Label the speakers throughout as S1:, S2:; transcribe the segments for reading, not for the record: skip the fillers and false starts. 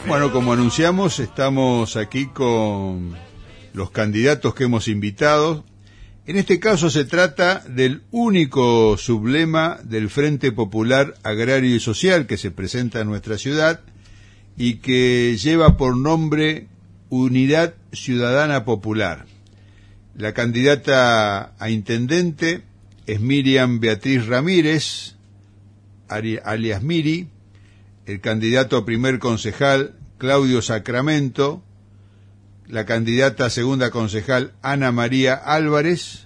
S1: Bueno, como anunciamos, estamos aquí con los candidatos que hemos invitado. En este caso se trata del único sublema del Frente Popular Agrario y Social que se presenta en nuestra ciudad y que lleva por nombre Unidad Ciudadana Popular. La candidata a intendente es Miriam Beatriz Ramírez, alias Miri. El candidato a primer concejal, Claudio Sacramento. La candidata a segunda concejal, Ana María Álvarez.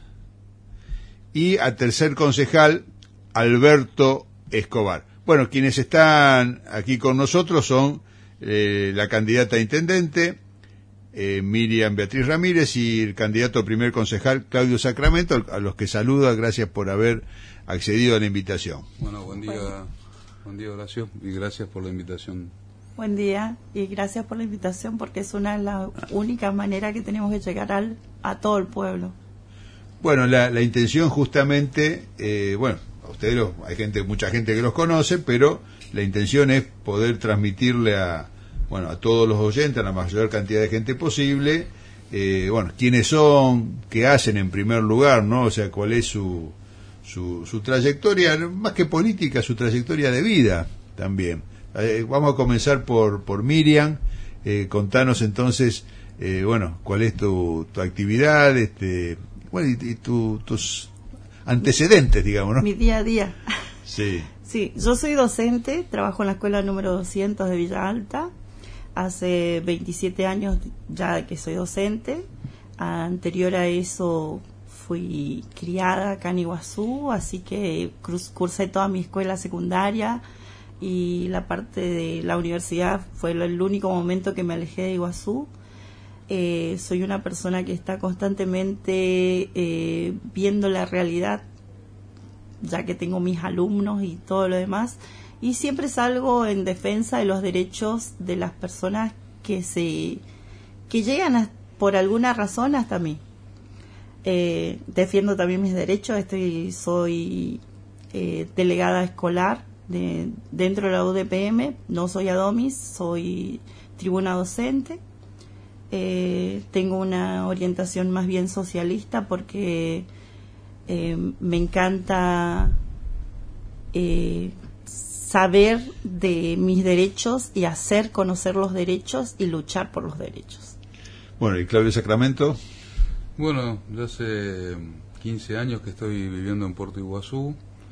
S1: Y a tercer concejal, Alberto Escobar. Bueno, quienes están aquí con nosotros son la candidata a intendente, Miriam Beatriz Ramírez, y el candidato a primer concejal, Claudio Sacramento, a los que saluda. Gracias por haber accedido a la invitación.
S2: Bueno, buen día. Buen día, Horacio, y gracias por la invitación.
S3: Buen día, y gracias por la invitación, porque es una de las únicas maneras que tenemos de llegar a todo el pueblo. Bueno,
S1: la intención justamente, a ustedes mucha gente que los conoce, pero la intención es poder transmitirle a todos los oyentes, a la mayor cantidad de gente posible, quiénes son, qué hacen en primer lugar, ¿no? O sea, cuál es su trayectoria, más que política, su trayectoria de vida también. Vamos a comenzar por Miriam. Contanos entonces, cuál es tu actividad, y tus antecedentes, digamos, ¿no?
S3: Mi día a día.
S1: Sí.
S3: Sí, yo soy docente, trabajo en la escuela número 200 de Villa Alta. Hace 27 años ya que soy docente. Anterior a eso fui criada acá en Iguazú, así que cursé toda mi escuela secundaria y la parte de la universidad fue el único momento que me alejé de Iguazú. Soy una persona que está constantemente viendo la realidad, ya que tengo mis alumnos y todo lo demás, y siempre salgo en defensa de los derechos de las personas que llegan por alguna razón hasta mí. Defiendo también mis derechos. Soy delegada escolar dentro de la UDPM. No soy ADOMIS, soy tribuna docente. Tengo una orientación más bien socialista porque me encanta saber de mis derechos y hacer conocer los derechos y luchar por los derechos.
S1: Bueno, ¿y Claudio Sacramento?
S2: Bueno, yo hace 15 años que estoy viviendo en Puerto Iguazú.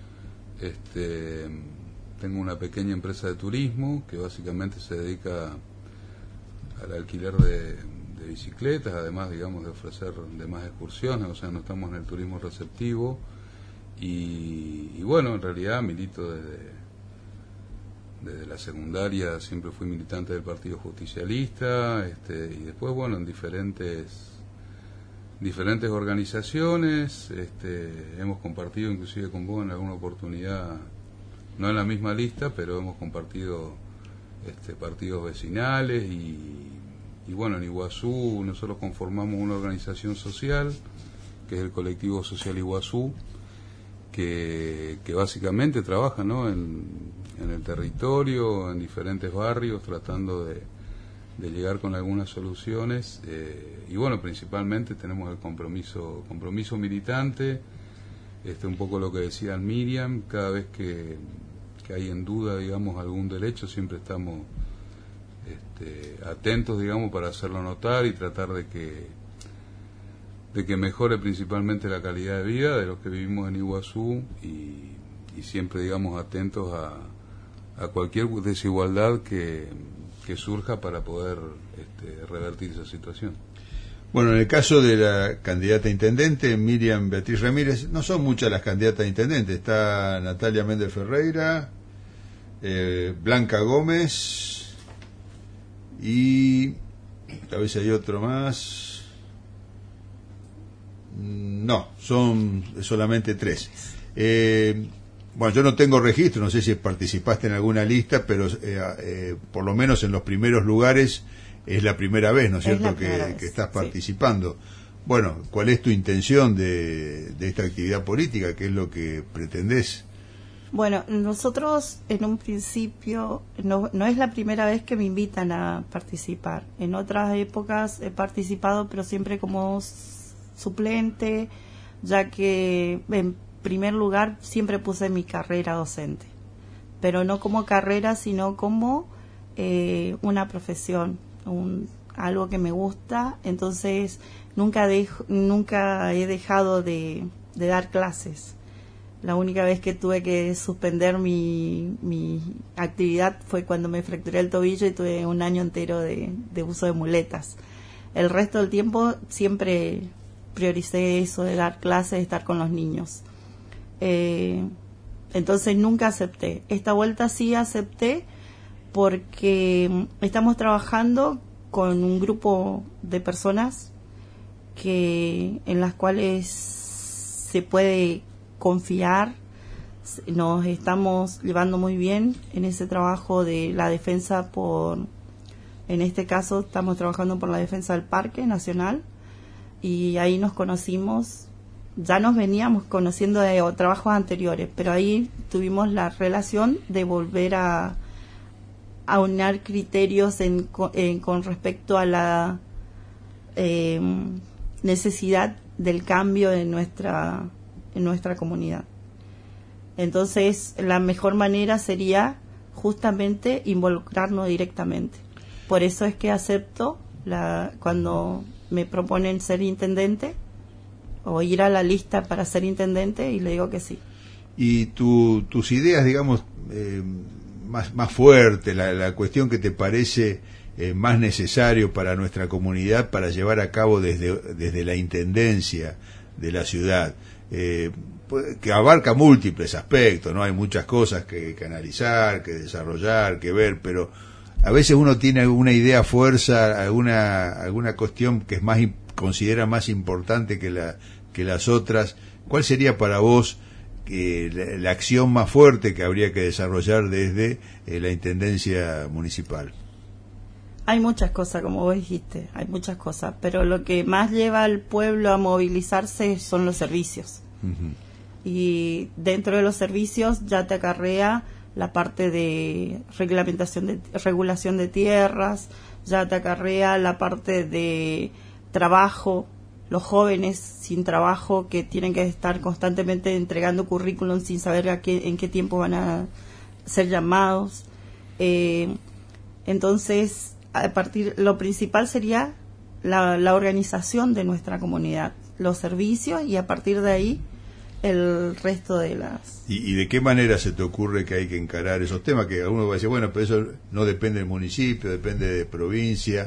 S2: Tengo una pequeña empresa de turismo que básicamente se dedica al alquiler de bicicletas, además, digamos, de ofrecer demás excursiones. O sea, no estamos en el turismo receptivo. Y en realidad milito desde la secundaria, siempre fui militante del Partido Justicialista, y después, en diferentes organizaciones. Hemos compartido inclusive con vos en alguna oportunidad, no en la misma lista, pero hemos compartido partidos vecinales y en Iguazú nosotros conformamos una organización social que es el Colectivo Social Iguazú, que básicamente trabaja, ¿no?, en el territorio, en diferentes barrios, tratando de llegar con algunas soluciones, principalmente tenemos el compromiso militante, un poco lo que decía Miriam. Cada vez que hay en duda, digamos, algún derecho, siempre estamos atentos, digamos, para hacerlo notar y tratar de que mejore principalmente la calidad de vida de los que vivimos en Iguazú, y siempre, digamos, atentos a cualquier desigualdad que surja para poder revertir esa situación.
S1: Bueno, en el caso de la candidata a intendente, Miriam Beatriz Ramírez, no son muchas las candidatas a intendente. Está Natalia Méndez Ferreira, Blanca Gómez, y a veces hay otro más. No, son solamente 3. Yo no tengo registro, no sé si participaste en alguna lista, pero por lo menos en los primeros lugares es la primera vez, ¿no es cierto?, que estás participando. Sí. Bueno, ¿cuál es tu intención de esta actividad política? ¿Qué es lo que pretendés?
S3: Bueno, nosotros en un principio, no es la primera vez que me invitan a participar. En otras épocas he participado, pero siempre como suplente, ya que en primer lugar siempre puse mi carrera docente, pero no como carrera, sino como una profesión, algo que me gusta. Entonces nunca he dejado de dar clases. La única vez que tuve que suspender mi actividad fue cuando me fracturé el tobillo y tuve un año entero de uso de muletas. El resto del tiempo siempre prioricé eso de dar clases, de estar con los niños. Entonces nunca acepté. Esta vuelta sí acepté porque estamos trabajando con un grupo de personas en las cuales se puede confiar. Nos estamos llevando muy bien en ese trabajo de la defensa en este caso estamos trabajando por la defensa del Parque Nacional, y ahí nos conocimos. Ya nos veníamos conociendo de trabajos anteriores, pero ahí tuvimos la relación de volver a aunar criterios con respecto a la necesidad del cambio en nuestra comunidad. Entonces, la mejor manera sería justamente involucrarnos directamente. Por eso es que acepto cuando me proponen ser intendente o ir a la lista para ser intendente, y le digo que sí.
S1: Y tus ideas, digamos, más fuerte, la cuestión que te parece más necesario para nuestra comunidad para llevar a cabo desde la intendencia de la ciudad, que abarca múltiples aspectos, ¿no? Hay muchas cosas que analizar, que desarrollar, que ver, pero a veces uno tiene alguna idea fuerza, alguna cuestión que considera más importante que las otras. ¿Cuál sería para vos la acción más fuerte que habría que desarrollar desde la Intendencia Municipal?
S3: Hay muchas cosas, como vos dijiste, hay muchas cosas, pero lo que más lleva al pueblo a movilizarse son los servicios. Uh-huh. Y dentro de los servicios ya te acarrea la parte de regulación de tierras, ya te acarrea la parte de trabajo, los jóvenes sin trabajo que tienen que estar constantemente entregando currículum sin saber en qué tiempo van a ser llamados. Entonces, lo principal sería la organización de nuestra comunidad, los servicios, y a partir de ahí el resto de las...
S1: ¿Y de qué manera se te ocurre que hay que encarar esos temas? Que alguno va a decir, bueno, pero eso no depende del municipio, depende de provincia,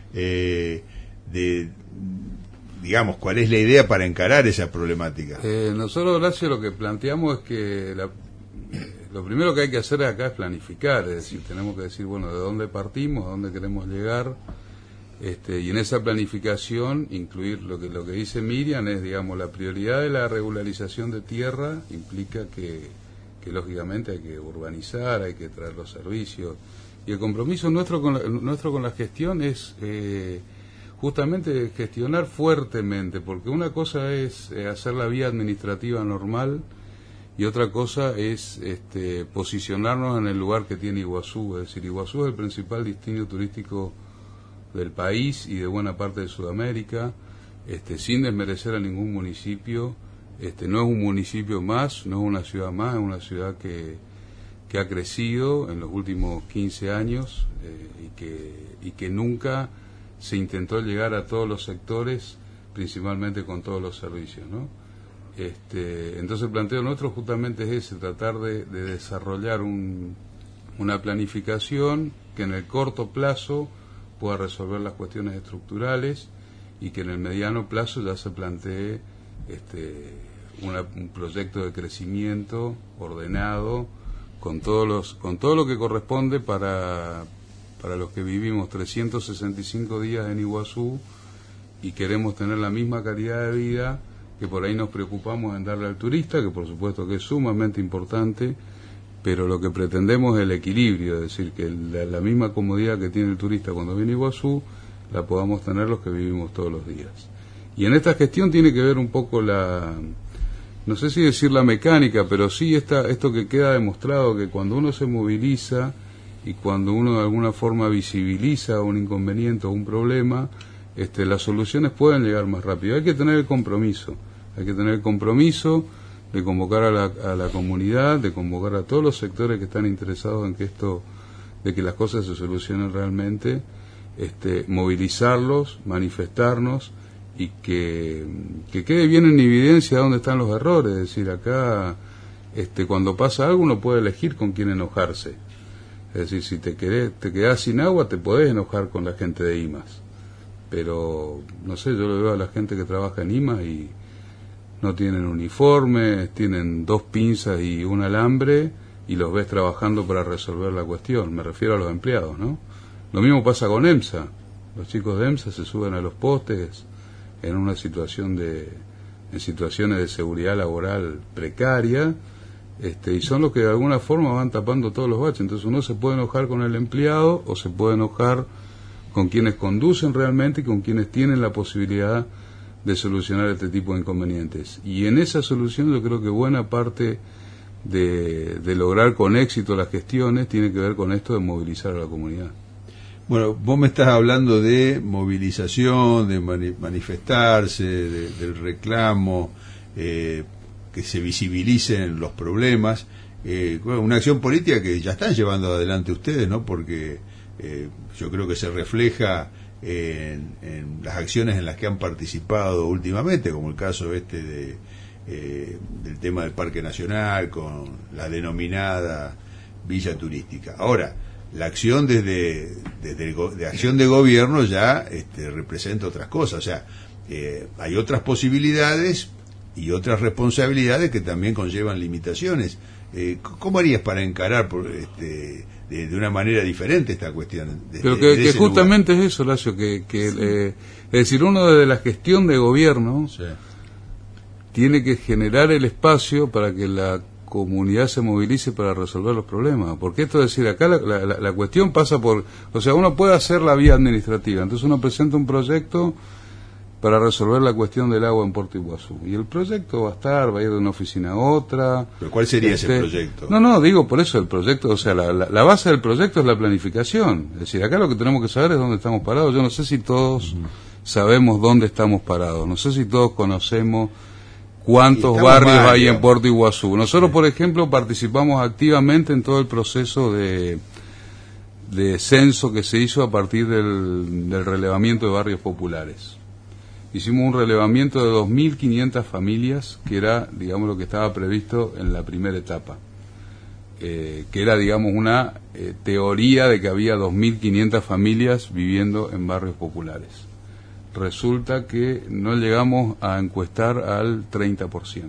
S1: digamos, ¿cuál es la idea para encarar esa problemática?
S2: Nosotros, Horacio, lo que planteamos es que lo primero que hay que hacer acá es planificar, es decir, tenemos que decir, bueno, de dónde partimos, a dónde queremos llegar, y en esa planificación incluir lo que dice Miriam es, digamos, la prioridad de la regularización de tierra implica que lógicamente hay que urbanizar, hay que traer los servicios, y el compromiso nuestro con la gestión es justamente gestionar fuertemente, porque una cosa es hacer la vía administrativa normal y otra cosa es posicionarnos en el lugar que tiene Iguazú. Es decir, Iguazú es el principal destino turístico del país y de buena parte de Sudamérica, sin desmerecer a ningún municipio. No es un municipio más, no es una ciudad más, es una ciudad que ha crecido en los últimos 15 años y que nunca se intentó llegar a todos los sectores, principalmente con todos los servicios, ¿no? Entonces el planteo nuestro justamente es ese, tratar de desarrollar una planificación que en el corto plazo pueda resolver las cuestiones estructurales y que en el mediano plazo ya se plantee un proyecto de crecimiento ordenado con todo lo que corresponde para los que vivimos 365 días en Iguazú y queremos tener la misma calidad de vida que por ahí nos preocupamos en darle al turista, que por supuesto que es sumamente importante, pero lo que pretendemos es el equilibrio, es decir, que la misma comodidad que tiene el turista cuando viene a Iguazú la podamos tener los que vivimos todos los días. Y en esta gestión tiene que ver un poco no sé si decir la mecánica, pero sí esto que queda demostrado, que cuando uno se moviliza y cuando uno de alguna forma visibiliza un inconveniente o un problema, las soluciones pueden llegar más rápido. Hay que tener el compromiso de convocar a la comunidad, de convocar a todos los sectores que están interesados en que de que las cosas se solucionen realmente, movilizarlos, manifestarnos, y que quede bien en evidencia dónde están los errores. Es decir, acá cuando pasa algo uno puede elegir con quién enojarse. Es decir, si te quedás sin agua, te podés enojar con la gente de IMAS, pero no sé, yo lo veo a la gente que trabaja en IMAS y no tienen uniformes, tienen 2 pinzas y un alambre, y los ves trabajando para resolver la cuestión. Me refiero a los empleados, ¿no? Lo mismo pasa con EMSA. Los chicos de EMSA se suben a los postes en situaciones de seguridad laboral precaria, y son los que de alguna forma van tapando todos los baches. Entonces uno se puede enojar con el empleado o se puede enojar con quienes conducen realmente y con quienes tienen la posibilidad de solucionar este tipo de inconvenientes. Y en esa solución yo creo que buena parte de lograr con éxito las gestiones tiene que ver con esto de movilizar a la comunidad.
S1: Bueno, vos me estás hablando de movilización, de manifestarse, del reclamo, que se visibilicen los problemas, una acción política que ya están llevando adelante ustedes, ¿no? Porque yo creo que se refleja en las acciones en las que han participado últimamente, como el caso del tema del Parque Nacional con la denominada Villa Turística. Ahora, la acción de acción de gobierno ya representa otras cosas, o sea, hay otras posibilidades y otras responsabilidades que también conllevan limitaciones. ¿Cómo harías para encarar de una manera diferente esta cuestión?
S2: Pero que justamente lugar? Es eso, Lacio, sí. Es decir, uno desde la gestión de gobierno sí. tiene que generar el espacio para que la comunidad se movilice para resolver los problemas, porque esto es decir, acá la cuestión pasa por, o sea, uno puede hacer la vía administrativa, entonces uno presenta un proyecto para resolver la cuestión del agua en Puerto Iguazú, y el proyecto va a ir de una oficina a otra.
S1: ¿Pero cuál sería ese proyecto?
S2: No, digo por eso el proyecto, o sea, la base del proyecto es la planificación, es decir, acá lo que tenemos que saber es dónde estamos parados. Yo no sé si todos sabemos dónde estamos parados, no sé si todos conocemos cuántos barrios hay en Puerto Iguazú. Nosotros, por ejemplo, participamos activamente en todo el proceso de censo que se hizo a partir del relevamiento de barrios populares. Hicimos un relevamiento de 2.500 familias, que era, digamos, lo que estaba previsto en la primera etapa, que era, digamos, una teoría de que había 2.500 familias viviendo en barrios populares. Resulta que no llegamos a encuestar al 30%.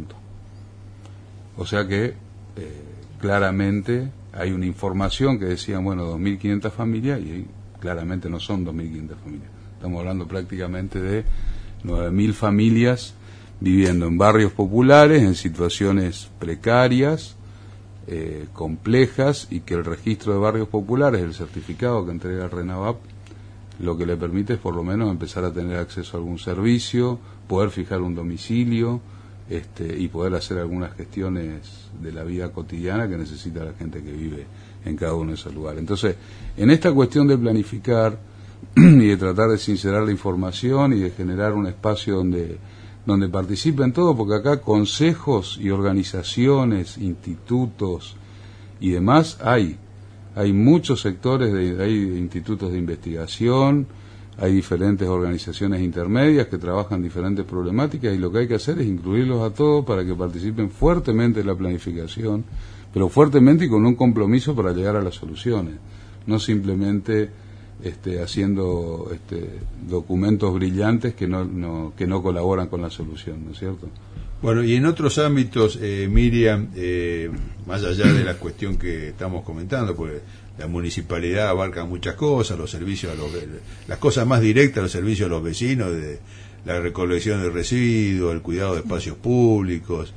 S2: O sea que claramente hay una información que decía, bueno, 2.500 familias, y claramente no son 2.500 familias. Estamos hablando prácticamente de 9.000 familias viviendo en barrios populares, en situaciones precarias, complejas, y que el registro de barrios populares, el certificado que entrega el RENAVAP, lo que le permite es por lo menos empezar a tener acceso a algún servicio, poder fijar un domicilio, y poder hacer algunas gestiones de la vida cotidiana que necesita la gente que vive en cada uno de esos lugares. Entonces, en esta cuestión de planificar y de tratar de sincerar la información y de generar un espacio donde participen todos, porque acá consejos y organizaciones, institutos y demás hay muchos sectores, hay institutos de investigación, hay diferentes organizaciones intermedias que trabajan diferentes problemáticas, y lo que hay que hacer es incluirlos a todos para que participen fuertemente en la planificación, pero fuertemente y con un compromiso para llegar a las soluciones, no simplemente haciendo documentos brillantes que no colaboran con la solución, ¿no es cierto?
S1: Bueno, y en otros ámbitos, Miriam, más allá de la cuestión que estamos comentando, pues la municipalidad abarca muchas cosas, los servicios las cosas más directas, los servicios a los vecinos, de la recolección de residuos, el cuidado de espacios públicos.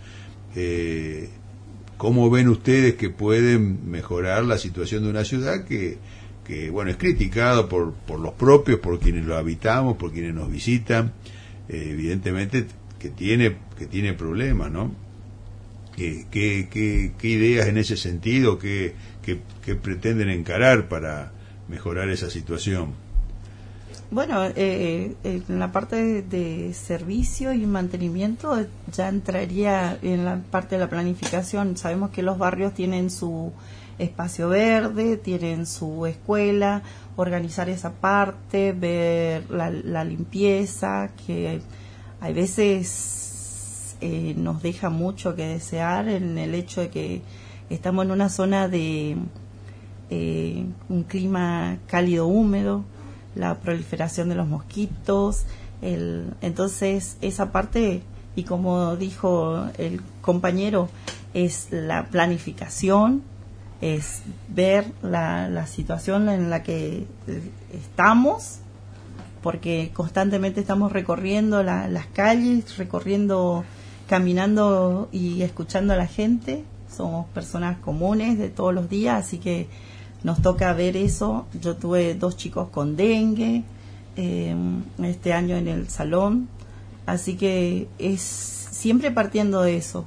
S1: ¿Cómo ven ustedes que pueden mejorar la situación de una ciudad que bueno, es criticado por los propios, por quienes lo habitamos, por quienes nos visitan, evidentemente que tiene problemas, ¿no? ¿Qué ideas en ese sentido, qué pretenden encarar para mejorar esa situación?
S3: Bueno, en la parte de servicio y mantenimiento ya entraría en la parte de la planificación. Sabemos que los barrios tienen su espacio verde, tienen su escuela, organizar esa parte, ver la limpieza, que hay veces nos deja mucho que desear en el hecho de que estamos en una zona de un clima cálido húmedo, la proliferación de los mosquitos, entonces esa parte, y como dijo el compañero, es la planificación, es ver la situación en la que estamos, porque constantemente estamos recorriendo las calles, caminando y escuchando a la gente. Somos personas comunes de todos los días, así que nos toca ver eso. Yo tuve 2 chicos con dengue este año en el salón, así que es siempre partiendo de eso.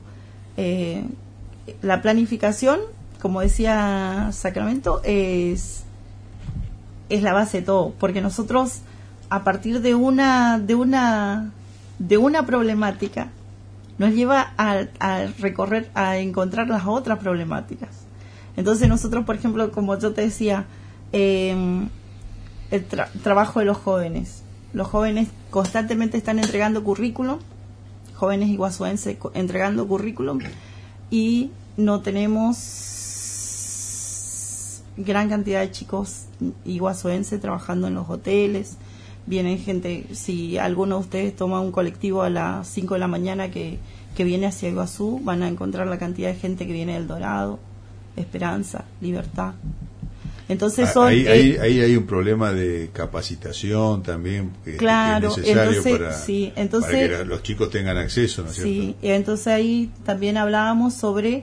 S3: La planificación, como decía Sacramento, es la base de todo, porque nosotros a partir de una problemática nos lleva a recorrer, a encontrar las otras problemáticas. Entonces nosotros, por ejemplo, como yo te decía, el trabajo de los jóvenes. Los jóvenes constantemente están entregando currículum, jóvenes iguazuenses entregando currículum, y no tenemos gran cantidad de chicos iguazuenses trabajando en los hoteles. Vienen gente, si alguno de ustedes toma un colectivo a las 5 de la mañana que viene hacia Iguazú, van a encontrar la cantidad de gente que viene del Dorado, Esperanza, Libertad. Entonces
S1: ahí hay un problema de capacitación también que es necesario para que los chicos tengan acceso, ¿no es cierto?
S3: Sí, entonces ahí también hablábamos sobre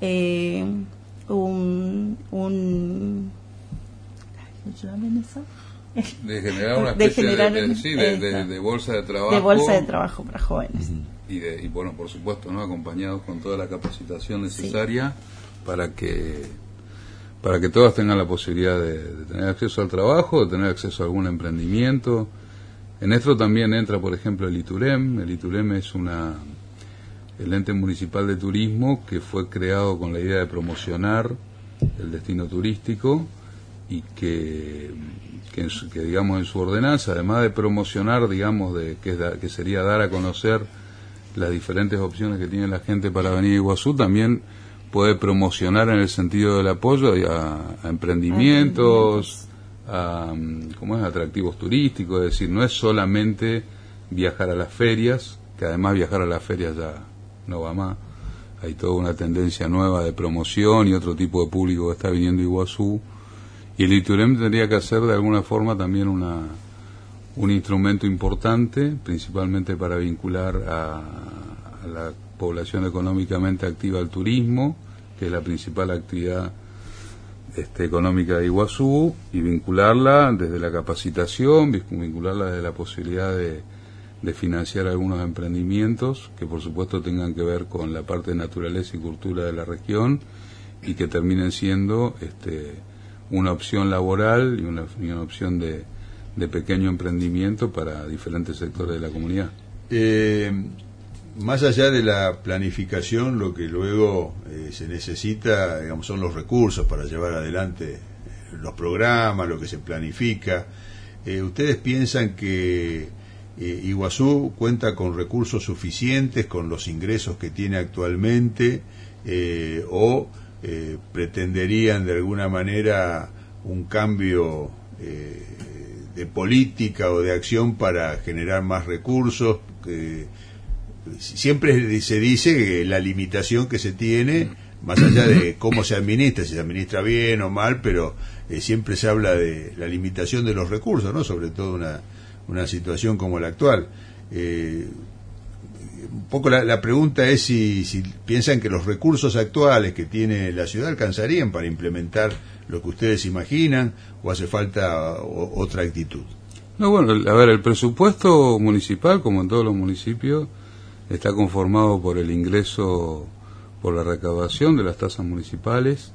S2: de generar una especie de bolsa de trabajo.
S3: De bolsa de trabajo para jóvenes.
S2: Y bueno, por supuesto, ¿no? Acompañados con toda la capacitación necesaria para que todas tengan la posibilidad de tener acceso al trabajo, de tener acceso a algún emprendimiento. En esto también entra, por ejemplo, el ITUREM. El ITUREM es el ente municipal de turismo que fue creado con la idea de promocionar el destino turístico y que digamos en su ordenanza, además de promocionar, digamos, que sería dar a conocer las diferentes opciones que tiene la gente para venir a Iguazú, también puede promocionar en el sentido del apoyo a emprendimientos, a atractivos turísticos. Es decir, no es solamente viajar a las ferias, que además viajar a las ferias ya no va más. Hay toda una tendencia nueva de promoción y otro tipo de público que está viniendo a Iguazú. Y el ITUREM tendría que hacer de alguna forma también un instrumento importante, principalmente para vincular a la población económicamente activa al turismo, que es la principal actividad económica de Iguazú, y vincularla desde la capacitación, vincularla desde la posibilidad de financiar algunos emprendimientos que por supuesto tengan que ver con la parte de naturaleza y cultura de la región y que terminen siendo una opción laboral y una opción de pequeño emprendimiento para diferentes sectores de la comunidad.
S1: Más allá de la planificación, lo que luego se necesita, digamos, son los recursos para llevar adelante los programas, lo que se planifica. ¿Ustedes piensan que Iguazú cuenta con recursos suficientes, con los ingresos que tiene actualmente, o pretenderían de alguna manera un cambio de política o de acción para generar más recursos? Siempre se dice que la limitación que se tiene, más allá de cómo se administra, si se administra bien o mal, pero siempre se habla de la limitación de los recursos, ¿no? Sobre todo una situación como la actual. Un poco la pregunta es si piensan que los recursos actuales que tiene la ciudad alcanzarían para implementar lo que ustedes imaginan, o hace falta otra actitud.
S2: No, bueno, a ver, el presupuesto municipal, como en todos los municipios, está conformado por el ingreso por la recaudación de las tasas municipales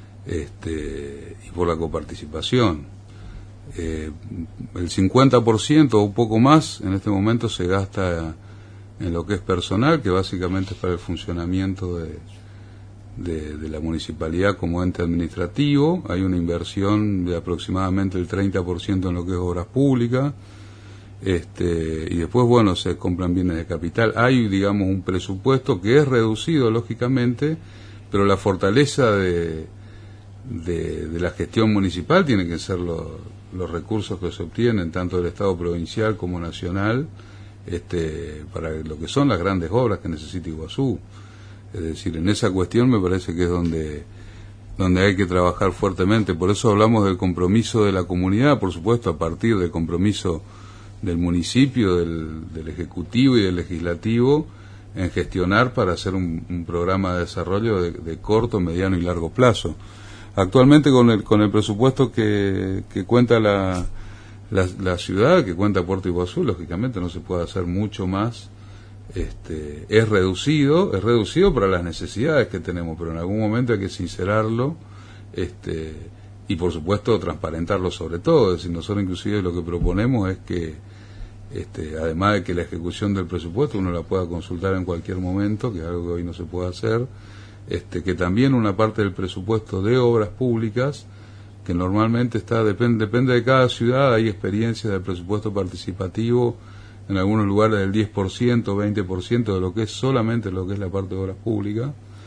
S2: y por la coparticipación. El 50% o un poco más en este momento se gasta en lo que es personal, que básicamente es para el funcionamiento de la municipalidad como ente administrativo. Hay una inversión de aproximadamente el 30% en lo que es obras públicas, y después, bueno, se compran bienes de capital. Hay, digamos, un presupuesto que es reducido, lógicamente, pero la fortaleza de la gestión municipal tiene que ser los recursos que se obtienen, tanto del Estado provincial como nacional, para lo que son las grandes obras que necesita Iguazú. Es decir, en esa cuestión me parece que es donde hay que trabajar fuertemente. Por eso hablamos del compromiso de la comunidad, por supuesto, a partir del compromiso del municipio, del Ejecutivo y del Legislativo, en gestionar para hacer un programa de desarrollo de corto, mediano y largo plazo. Actualmente con el presupuesto que cuenta la ciudad, que cuenta Puerto Iguazú, lógicamente no se puede hacer mucho más. Es reducido para las necesidades que tenemos, pero en algún momento hay que sincerarlo, y por supuesto transparentarlo sobre todo. Es decir, nosotros inclusive lo que proponemos es que además de que la ejecución del presupuesto uno la pueda consultar en cualquier momento, que es algo que hoy no se puede hacer, que también una parte del presupuesto de obras públicas, que normalmente depende de cada ciudad. Hay experiencias del presupuesto participativo en algunos lugares del 10%, 20% de lo que es solamente lo que es la parte de obras públicas,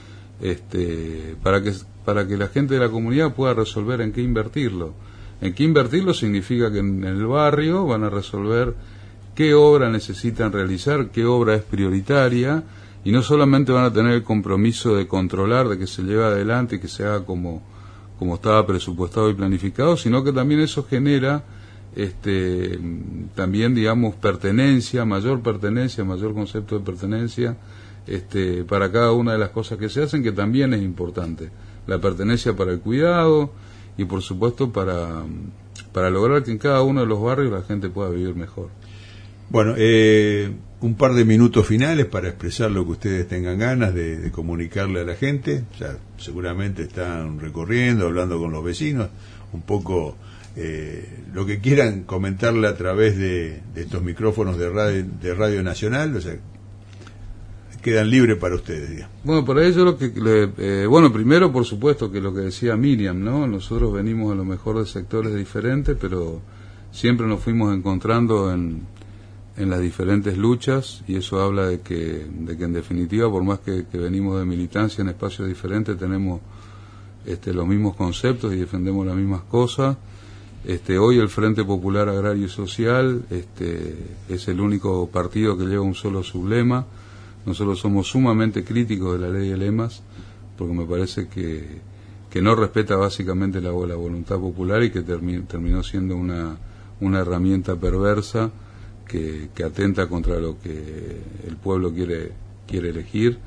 S2: para que la gente de la comunidad pueda resolver en qué invertirlo. En qué invertirlo significa que en el barrio van a resolver qué obra necesitan realizar, qué obra es prioritaria, y no solamente van a tener el compromiso de controlar, de que se lleve adelante y que se haga como estaba presupuestado y planificado, sino que también eso genera también, digamos, mayor concepto de pertenencia para cada una de las cosas que se hacen, que también es importante. La pertenencia para el cuidado y, por supuesto, para lograr que en cada uno de los barrios la gente pueda vivir mejor.
S1: Bueno, un par de minutos finales para expresar lo que ustedes tengan ganas de comunicarle a la gente. Ya seguramente están recorriendo, hablando con los vecinos, un poco lo que quieran comentarle a través de estos micrófonos de Radio Nacional, o sea, quedan libres para ustedes, digamos.
S2: Bueno, para ello primero, por supuesto, que lo que decía Miriam, ¿no? Nosotros venimos a lo mejor de sectores diferentes, pero siempre nos fuimos encontrando en las diferentes luchas, y eso habla de que en definitiva, por más que venimos de militancia en espacios diferentes, tenemos los mismos conceptos y defendemos las mismas cosas. Hoy el Frente Popular Agrario y Social es el único partido que lleva un solo sublema. Nosotros somos sumamente críticos de la ley de lemas, porque me parece que no respeta básicamente la voluntad popular, y que terminó siendo una herramienta perversa que atenta contra lo que el pueblo quiere elegir.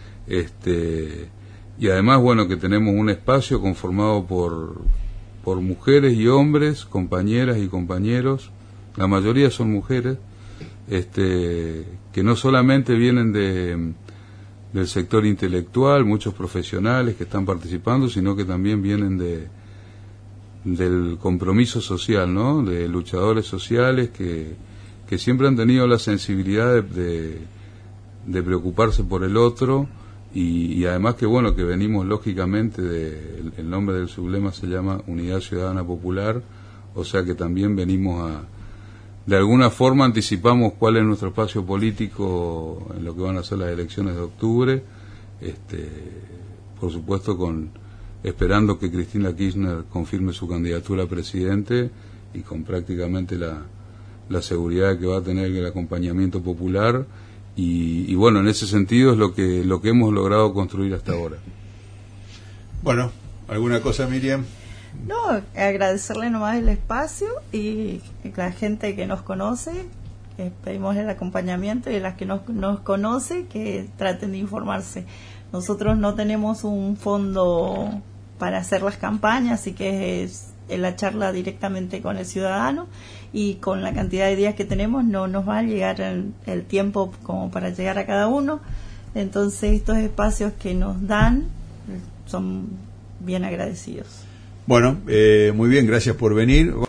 S2: Y además, bueno, que tenemos un espacio conformado por mujeres y hombres, compañeras y compañeros, la mayoría son mujeres, que no solamente vienen del sector intelectual, muchos profesionales que están participando, sino que también vienen del compromiso social, ¿no? De luchadores sociales que siempre han tenido la sensibilidad de preocuparse por el otro, y además que venimos lógicamente el nombre del sublema se llama Unidad Ciudadana Popular, o sea que también venimos de alguna forma anticipamos cuál es nuestro espacio político en lo que van a ser las elecciones de octubre, por supuesto esperando que Cristina Kirchner confirme su candidatura a presidente, y con prácticamente la seguridad de que va a tener el acompañamiento popular, y bueno, en ese sentido es lo que hemos logrado construir hasta ahora.
S1: Bueno, ¿alguna cosa, Miriam?
S3: No, agradecerle nomás el espacio y la gente que nos conoce, que pedimos el acompañamiento, y las que nos conoce que traten de informarse. Nosotros no tenemos un fondo para hacer las campañas, así que es la charla directamente con el ciudadano, y con la cantidad de días que tenemos no nos va a llegar el tiempo como para llegar a cada uno, Entonces estos espacios que nos dan son bien agradecidos.
S1: Bueno, muy bien, gracias por venir.